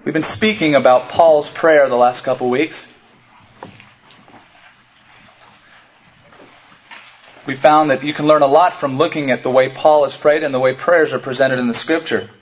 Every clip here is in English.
We've been speaking about Paul's prayer the last couple weeks. We found that you can learn a lot from looking at the way Paul has prayed and the way prayers are presented in the Scripture.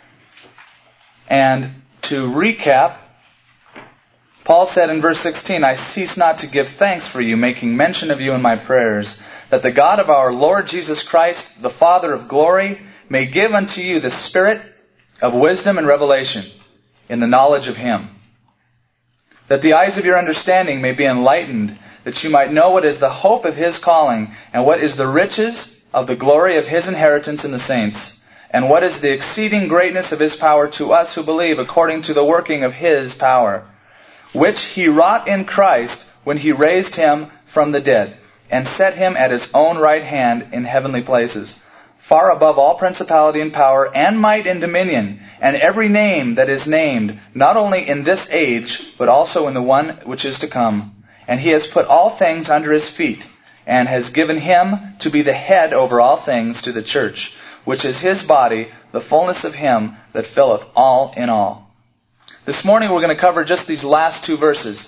And to recap, Paul said in verse 16, "I cease not to give thanks for you, making mention of you in my prayers, that the God of our Lord Jesus Christ, the Father of glory, may give unto you the spirit of wisdom and revelation in the knowledge of Him, that the eyes of your understanding may be enlightened, that you might know what is the hope of His calling, and what is the riches of the glory of His inheritance in the saints, and what is the exceeding greatness of His power to us who believe, according to the working of His power, which He wrought in Christ when He raised Him from the dead, and set Him at His own right hand in heavenly places, far above all principality and power and might and dominion, and every name that is named, not only in this age, but also in the one which is to come. And He has put all things under His feet, and has given Him to be the head over all things to the church, which is His body, the fullness of Him that filleth all in all." This morning we're going to cover just these last two verses,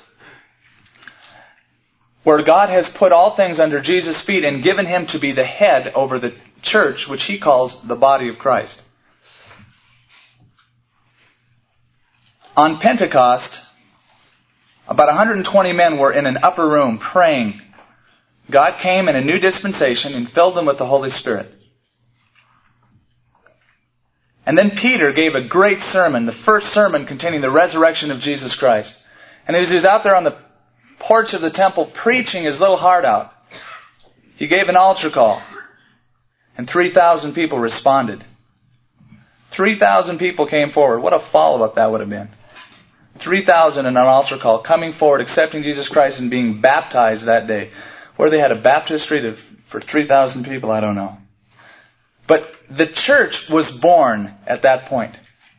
where God has put all things under Jesus' feet and given Him to be the head over the church, which He calls the body of Christ. On Pentecost, about 120 men were in an upper room praying. God came in a new dispensation and filled them with the Holy Spirit. And then Peter gave a great sermon, the first sermon containing the resurrection of Jesus Christ. And as he was out there on the porch of the temple preaching his little heart out, he gave an altar call. And 3,000 people responded. 3,000 people came forward. What a follow-up that would have been. 3,000 in an altar call, coming forward, accepting Jesus Christ and being baptized that day. Where they had a baptistry for 3,000 people, I don't know. But the church was born at that point.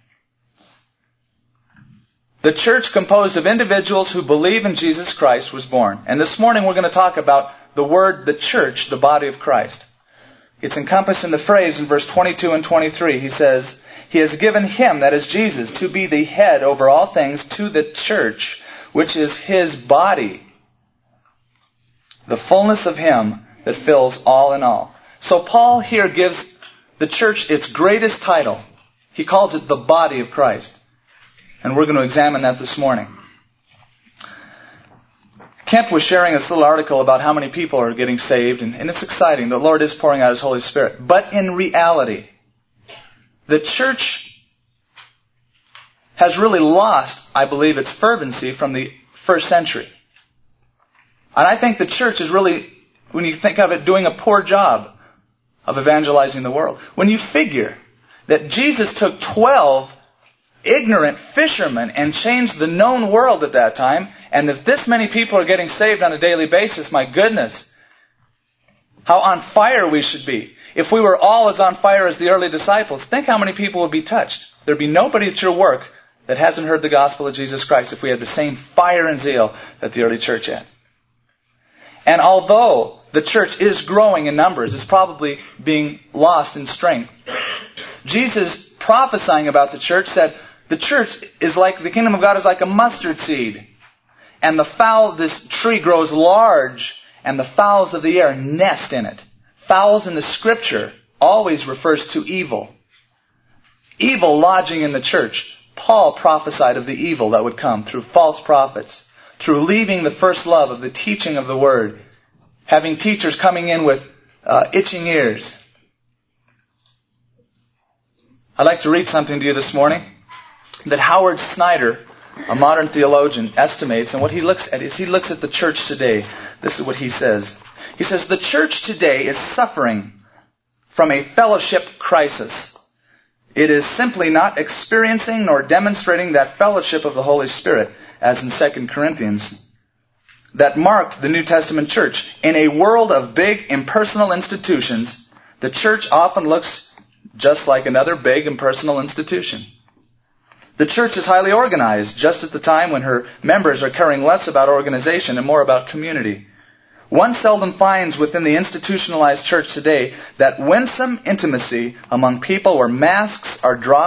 The church composed of individuals who believe in Jesus Christ was born. And this morning we're going to talk about the word, the church, the body of Christ. It's encompassed in the phrase in verse 22 and 23. He says, "He has given Him," that is Jesus, "to be the head over all things to the church, which is His body, the fullness of Him that fills all in all." So Paul here gives the church its greatest title. He calls it the body of Christ. And we're going to examine that this morning. Kemp was sharing this little article about how many people are getting saved, and it's exciting. The Lord is pouring out His Holy Spirit. But in reality, the church has really lost, I believe, its fervency from the first century. And I think the church is really, when you think of it, doing a poor job of evangelizing the world. When you figure that Jesus took 12 ignorant fishermen and changed the known world at that time, and if this many people are getting saved on a daily basis, my goodness, how on fire we should be. If we were all as on fire as the early disciples, think how many people would be touched. There'd be nobody at your work that hasn't heard the gospel of Jesus Christ if we had the same fire and zeal that the early church had. And although the church is growing in numbers, it's probably being lost in strength. Jesus, prophesying about the church, said, the church is like, the kingdom of God is like a mustard seed. And this tree grows large, and the fowls of the air nest in it. Fowls in the Scripture always refers to evil. Evil lodging in the church. Paul prophesied of the evil that would come through false prophets, through leaving the first love of the teaching of the Word, having teachers coming in with itching ears. I'd like to read something to you this morning that Howard Snyder, a modern theologian, estimates, and what he looks at is he looks at the church today. This is what he says. He says, "The church today is suffering from a fellowship crisis. It is simply not experiencing nor demonstrating that fellowship of the Holy Spirit, as in 2 Corinthians, that marked the New Testament church. In a world of big, impersonal institutions, the church often looks just like another big, impersonal institution. The church is highly organized, just at the time when her members are caring less about organization and more about community. One seldom finds within the institutionalized church today that winsome intimacy among people where masks are dropped,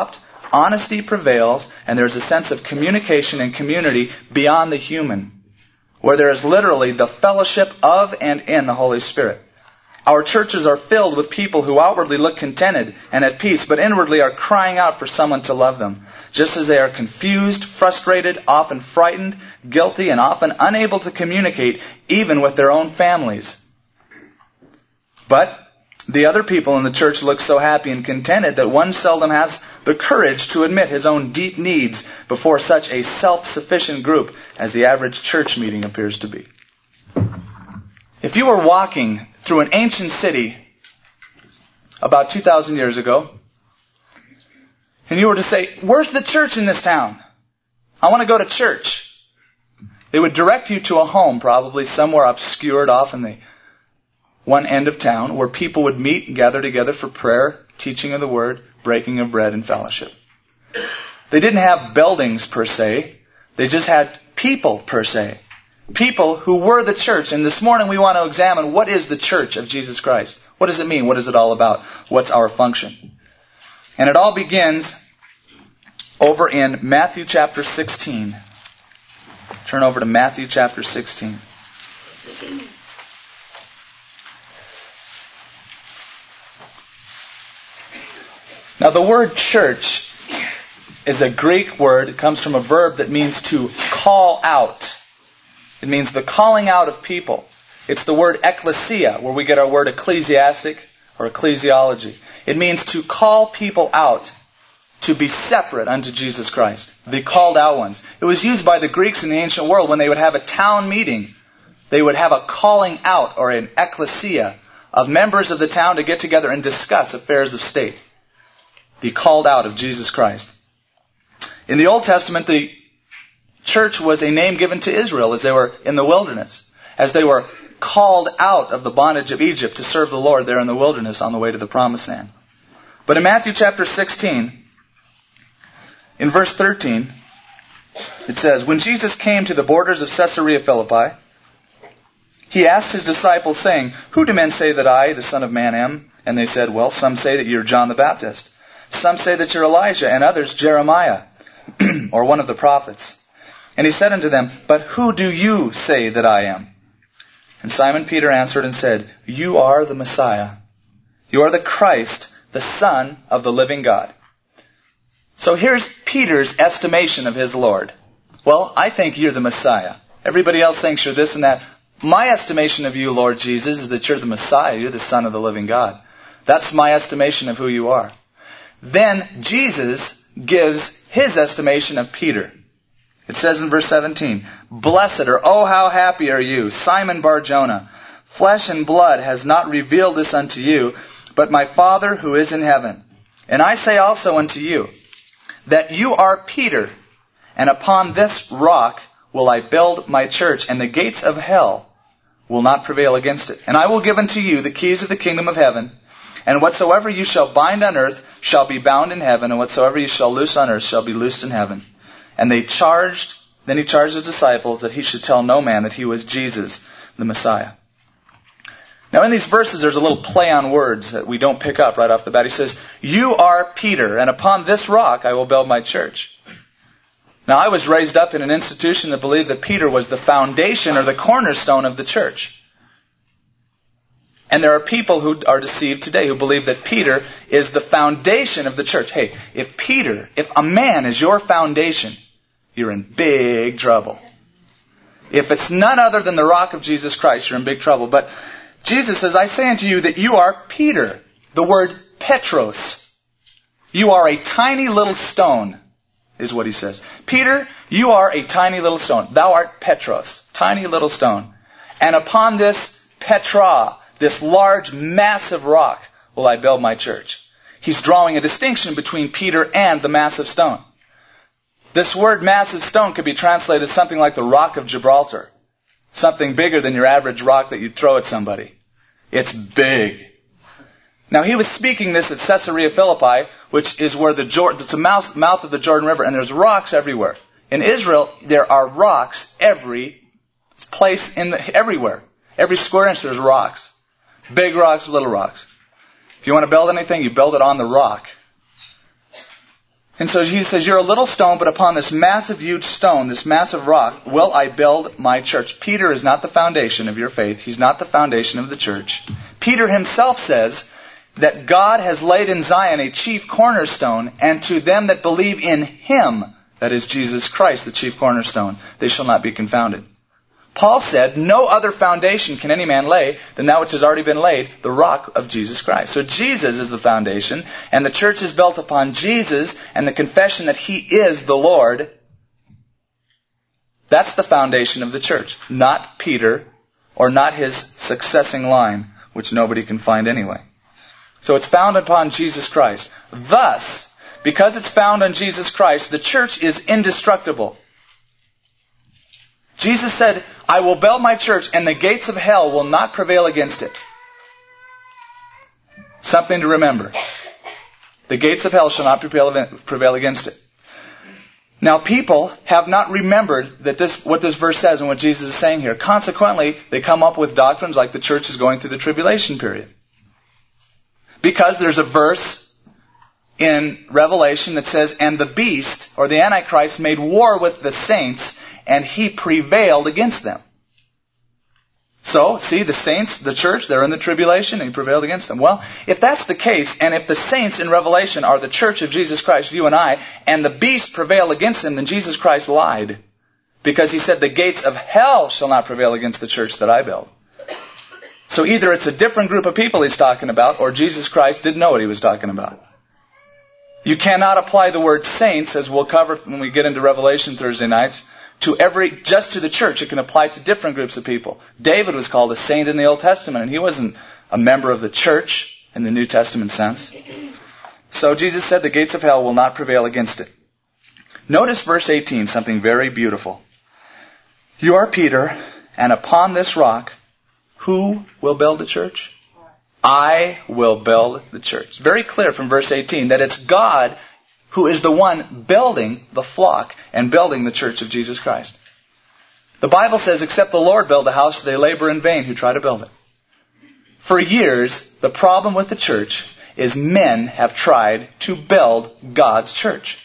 Honesty prevails, and there's a sense of communication and community beyond the human, where there is literally the fellowship of and in the Holy Spirit. Our churches are filled with people who outwardly look contented and at peace, but inwardly are crying out for someone to love them, just as they are confused, frustrated, often frightened, guilty, and often unable to communicate even with their own families. But the other people in the church look so happy and contented that one seldom has the courage to admit his own deep needs before such a self-sufficient group as the average church meeting appears to be. If you were walking through an ancient city about 2,000 years ago, and you were to say, "Where's the church in this town? I want to go to church." They would direct you to a home, probably somewhere obscured off in the one end of town, where people would meet and gather together for prayer, teaching of the Word, breaking of bread, and fellowship. They didn't have buildings per se. They just had people per se. People who were the church. And this morning we want to examine, what is the church of Jesus Christ? What does it mean? What is it all about? What's our function? And it all begins over in Matthew chapter 16. Turn over to Matthew chapter 16. Now the word church is a Greek word. It comes from a verb that means to call out. It means the calling out of people. It's the word ecclesia, where we get our word ecclesiastic or ecclesiology. It means to call people out to be separate unto Jesus Christ. The called out ones. It was used by the Greeks in the ancient world when they would have a town meeting. They would have a calling out, or an ecclesia, of members of the town to get together and discuss affairs of state. The called out of Jesus Christ. In the Old Testament, the church was a name given to Israel as they were in the wilderness, as they were called out of the bondage of Egypt to serve the Lord there in the wilderness on the way to the Promised Land. But in Matthew chapter 16, in verse 13, it says, "When Jesus came to the borders of Caesarea Philippi, he asked his disciples, saying, 'Who do men say that I, the Son of Man, am?' And they said, 'Well, some say that you're John the Baptist. Some say that you're Elijah, and others Jeremiah, or one of the prophets.' And he said unto them, 'But who do you say that I am?' And Simon Peter answered and said, 'You are the Messiah. You are the Christ, the Son of the living God.'" So here's Peter's estimation of his Lord. "Well, I think you're the Messiah. Everybody else thinks you're this and that. My estimation of you, Lord Jesus, is that you're the Messiah. You're the Son of the living God. That's my estimation of who you are." Then Jesus gives his estimation of Peter. It says in verse 17, "Blessed, or oh how happy are you, Simon Bar-Jonah. Flesh and blood has not revealed this unto you, but my Father who is in heaven. And I say also unto you, that you are Peter, and upon this rock will I build my church, and the gates of hell will not prevail against it. And I will give unto you the keys of the kingdom of heaven, and whatsoever you shall bind on earth shall be bound in heaven, and whatsoever you shall loose on earth shall be loosed in heaven." And then he charged his disciples that he should tell no man that he was Jesus, the Messiah. Now in these verses there's a little play on words that we don't pick up right off the bat. He says, "You are Peter, and upon this rock I will build my church." Now I was raised up in an institution that believed that Peter was the foundation or the cornerstone of the church. And there are people who are deceived today who believe that Peter is the foundation of the church. Hey, if a man is your foundation, you're in big trouble. If it's none other than the rock of Jesus Christ, you're in big trouble. But Jesus says, "I say unto you that you are Peter." The word Petros. You are a tiny little stone, is what he says. Peter, you are a tiny little stone. Thou art Petros, tiny little stone. And upon this Petra, this large, massive rock, will I build my church. He's drawing a distinction between Peter and the massive stone. This word massive stone could be translated something like the Rock of Gibraltar. Something bigger than your average rock that you'd throw at somebody. It's big. Now he was speaking this at Caesarea Philippi, which is where it's the mouth of the Jordan River, and there's rocks everywhere. In Israel, there are rocks every place everywhere. Every square inch there's rocks. Big rocks, little rocks. If you want to build anything, you build it on the rock. And so he says, you're a little stone, but upon this massive, huge stone, this massive rock, will I build my church. Peter is not the foundation of your faith. He's not the foundation of the church. Peter himself says that God has laid in Zion a chief cornerstone, and to them that believe in Him, that is Jesus Christ, the chief cornerstone, they shall not be confounded. Paul said, no other foundation can any man lay than that which has already been laid, the rock of Jesus Christ. So Jesus is the foundation, and the church is built upon Jesus and the confession that He is the Lord. That's the foundation of the church, not Peter or not his successing line, which nobody can find anyway. So it's found upon Jesus Christ. Thus, because it's found on Jesus Christ, the church is indestructible. Jesus said, I will build my church and the gates of hell will not prevail against it. Something to remember. The gates of hell shall not prevail against it. Now people have not remembered that what this verse says and what Jesus is saying here. Consequently, they come up with doctrines like the church is going through the tribulation period. Because there's a verse in Revelation that says, and the beast, or the Antichrist, made war with the saints, and he prevailed against them. So, see, the saints, the church, they're in the tribulation, and he prevailed against them. Well, if that's the case, and if the saints in Revelation are the church of Jesus Christ, you and I, and the beast prevailed against them, then Jesus Christ lied. Because He said, the gates of hell shall not prevail against the church that I build. So either it's a different group of people He's talking about, or Jesus Christ didn't know what He was talking about. You cannot apply the word saints, as we'll cover when we get into Revelation Thursday nights, just to the church. It can apply to different groups of people. David was called a saint in the Old Testament, and he wasn't a member of the church in the New Testament sense. So Jesus said the gates of hell will not prevail against it. Notice verse 18, something very beautiful. You are Peter, and upon this rock, who will build the church? I will build the church. It's very clear from verse 18 that it's God who is the one building the flock and building the church of Jesus Christ. The Bible says, except the Lord build a house, they labor in vain who try to build it. For years, the problem with the church is men have tried to build God's church.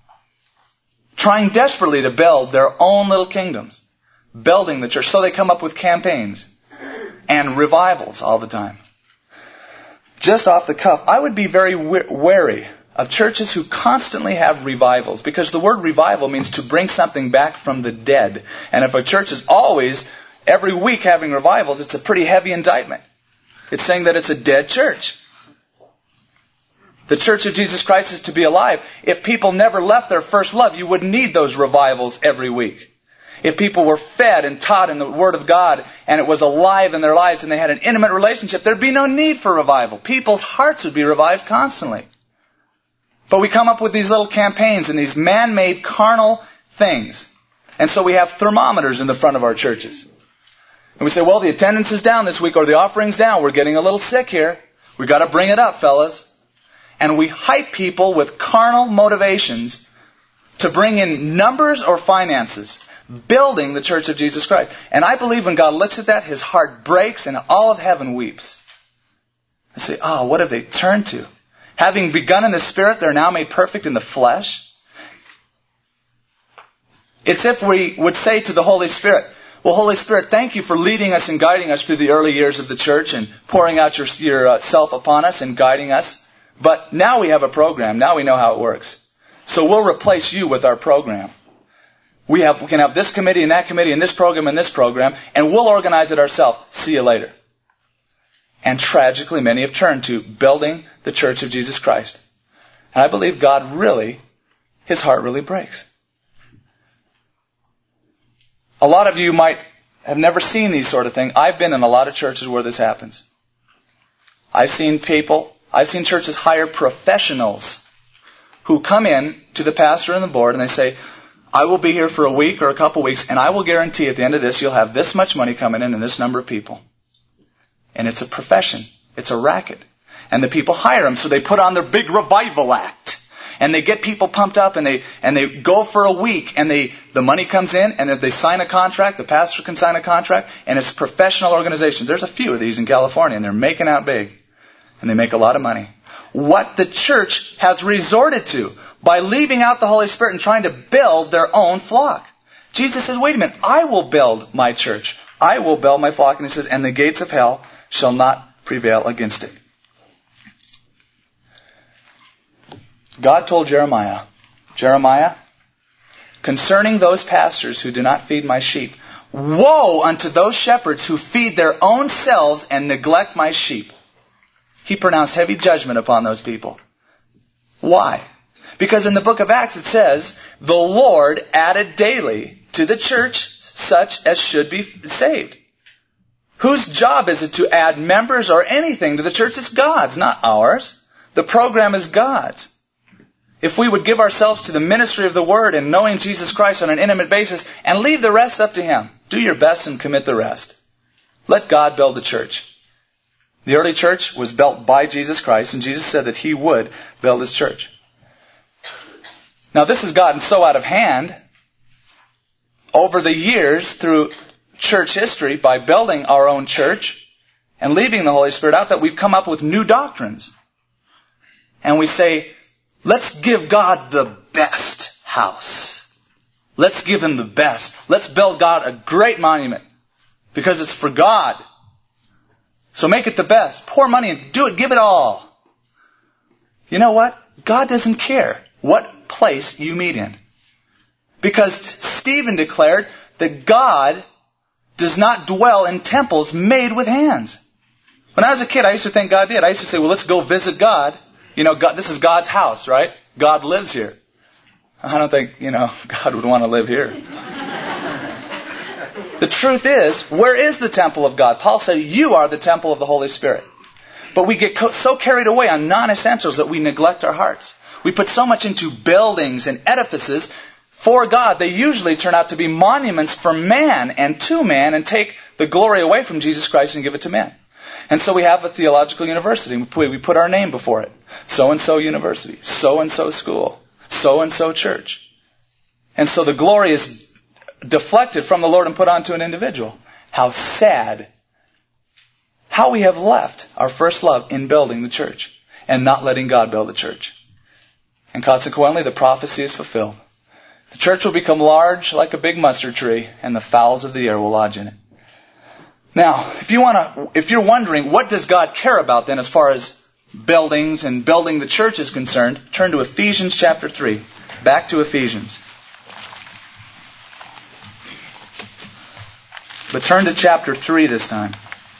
Trying desperately to build their own little kingdoms. Building the church. So they come up with campaigns and revivals all the time. Just off the cuff, I would be very wary of churches who constantly have revivals, because the word revival means to bring something back from the dead. And if a church is always, every week having revivals, it's a pretty heavy indictment. It's saying that it's a dead church. The church of Jesus Christ is to be alive. If people never left their first love, you wouldn't need those revivals every week. If people were fed and taught in the Word of God and it was alive in their lives and they had an intimate relationship, there'd be no need for revival. People's hearts would be revived constantly. But we come up with these little campaigns and these man-made carnal things. And so we have thermometers in the front of our churches. And we say, well, the attendance is down this week, or the offering's down. We're getting a little sick here. We've got to bring it up, fellas. And we hype people with carnal motivations to bring in numbers or finances, building the church of Jesus Christ. And I believe when God looks at that, His heart breaks and all of heaven weeps. I say, oh, what have they turned to? Having begun in the Spirit, they're now made perfect in the flesh. It's if we would say to the Holy Spirit, well, Holy Spirit, thank you for leading us and guiding us through the early years of the church and pouring out yourself upon us and guiding us. But now we have a program. Now we know how it works. So we'll replace you with our program. We can have this committee and that committee and this program, and we'll organize it ourselves. See you later. And tragically, many have turned to building the church of Jesus Christ. And I believe God really, His heart really breaks. A lot of you might have never seen these sort of things. I've been in a lot of churches where this happens. I've seen churches hire professionals who come in to the pastor and the board and they say, I will be here for a week or a couple weeks, and I will guarantee at the end of this you'll have this much money coming in and this number of people. And it's a profession. It's a racket. And the people hire them, so they put on their big revival act. And they get people pumped up, and they go for a week, and the money comes in, and if they sign a contract, the pastor can sign a contract, and it's professional organizations. There's a few of these in California, and they're making out big. And they make a lot of money. What the church has resorted to, by leaving out the Holy Spirit and trying to build their own flock. Jesus says, wait a minute, I will build my church. I will build my flock. And he says, and the gates of hell shall not prevail against it. God told Jeremiah, concerning those pastors who do not feed my sheep, woe unto those shepherds who feed their own selves and neglect my sheep. He pronounced heavy judgment upon those people. Why? Because in the book of Acts it says, the Lord added daily to the church such as should be saved. Whose job is it to add members or anything to the church? It's God's, not ours. The program is God's. If we would give ourselves to the ministry of the Word and knowing Jesus Christ on an intimate basis and leave the rest up to Him, do your best and commit the rest. Let God build the church. The early church was built by Jesus Christ, and Jesus said that He would build His church. Now this has gotten so out of hand over the years through church history by building our own church and leaving the Holy Spirit out that we've come up with new doctrines. And we say, let's give God the best house. Let's give Him the best. Let's build God a great monument because it's for God. So make it the best. Pour money and do it. Give it all. You know what? God doesn't care what place you meet in. Because Stephen declared that God does not dwell in temples made with hands. When I was a kid, I used to think God did. I used to say, well, let's go visit God. You know, God, this is God's house, right? God lives here. I don't think, God would want to live here. The truth is, where is the temple of God? Paul said, you are the temple of the Holy Spirit. But we get so carried away on non-essentials that we neglect our hearts. We put so much into buildings and edifices for God. They usually turn out to be monuments for man and to man and take the glory away from Jesus Christ and give it to man. And so we have a theological university. We put our name before it. So-and-so university, so-and-so school, so-and-so church. And so the glory is deflected from the Lord and put onto an individual. How sad. How we have left our first love in building the church and not letting God build the church. And consequently, the prophecy is fulfilled. The church will become large like a big mustard tree, and the fowls of the air will lodge in it. Now, if you're wondering, what does God care about then as far as buildings and building the church is concerned, turn to Ephesians chapter 3. Back to Ephesians. But turn to chapter 3 this time.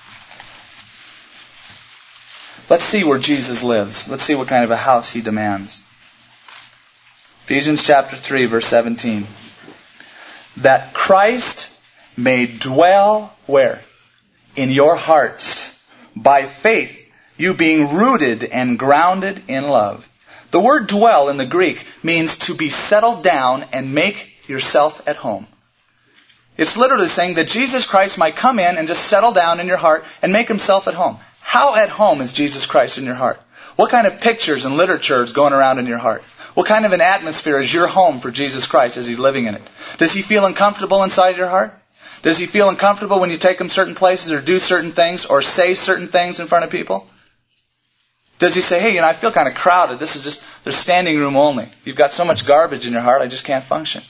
Let's see where Jesus lives. Let's see what kind of a house He demands. Ephesians chapter 3, verse 17. That Christ may dwell, where? In your hearts, by faith, you being rooted and grounded in love. The word dwell in the Greek means to be settled down and make yourself at home. It's literally saying that Jesus Christ might come in and just settle down in your heart and make Himself at home. How at home is Jesus Christ in your heart? What kind of pictures and literature is going around in your heart? What kind of an atmosphere is your home for Jesus Christ as He's living in it? Does He feel uncomfortable inside your heart? Does He feel uncomfortable when you take Him certain places or do certain things or say certain things in front of people? Does He say, hey, I feel kind of crowded. This is just, there's standing room only. You've got so much garbage in your heart, I just can't function.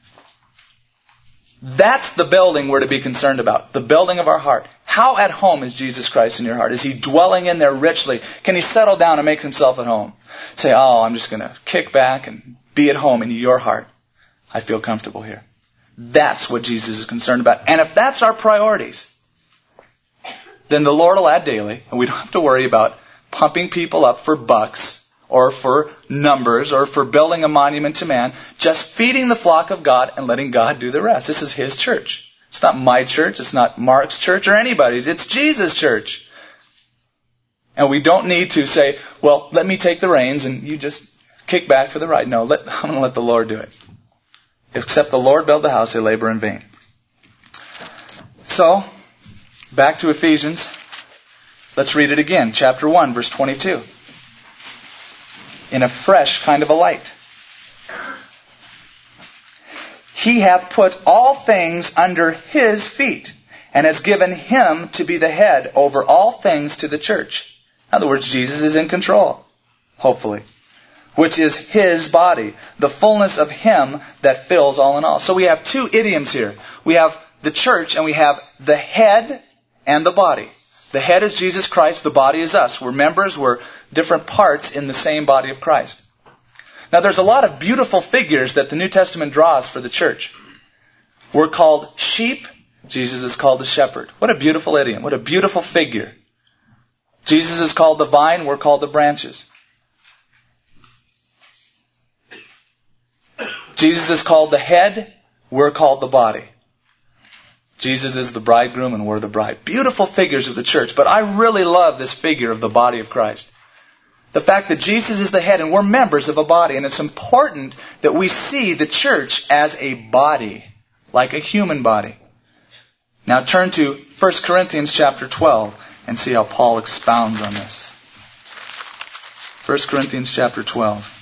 That's the building we're to be concerned about. The building of our heart. How at home is Jesus Christ in your heart? Is He dwelling in there richly? Can He settle down and make Himself at home? Say, I'm just going to kick back and be at home in your heart. I feel comfortable here. That's what Jesus is concerned about. And if that's our priorities, then the Lord will add daily, and we don't have to worry about pumping people up for bucks or for numbers or for building a monument to man, just feeding the flock of God and letting God do the rest. This is His church. It's not my church. It's not Mark's church or anybody's. It's Jesus' church. And we don't need to say, well, let me take the reins and you just kick back for the ride. No, I'm going to let the Lord do it. Except the Lord build the house, they labor in vain. So, back to Ephesians. Let's read it again. Chapter 1, verse 22. In a fresh kind of a light. He hath put all things under His feet, and has given Him to be the head over all things to the church. In other words, Jesus is in control. Hopefully. which is His body, the fullness of Him that fills all in all. So we have two idioms here. We have the church and we have the head and the body. The head is Jesus Christ, the body is us. We're members, we're different parts in the same body of Christ. Now there's a lot of beautiful figures that the New Testament draws for the church. We're called sheep, Jesus is called the shepherd. What a beautiful idiom, what a beautiful figure. Jesus is called the vine, we're called the branches. Jesus is called the head, we're called the body. Jesus is the bridegroom and we're the bride. Beautiful figures of the church, but I really love this figure of the body of Christ. The fact that Jesus is the head and we're members of a body, and it's important that we see the church as a body, like a human body. Now turn to 1 Corinthians chapter 12 and see how Paul expounds on this. 1 Corinthians chapter 12.